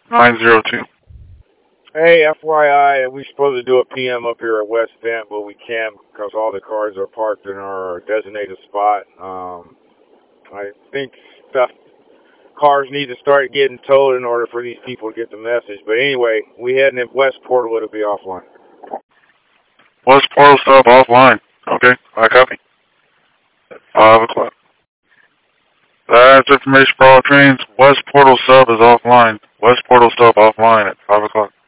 902. Hey, FYI, we're supposed to do a PM up here at West Bend, but we can't because all the cars are parked in our designated spot. I think stuff cars need to start getting towed in order for these people to get the message. But anyway, we heading in West Portal. It'll be offline. West Portal sub offline. Okay, I copy. 5 o'clock. That's information for all trains. West Portal sub is offline. West Portal sub offline at 5 o'clock.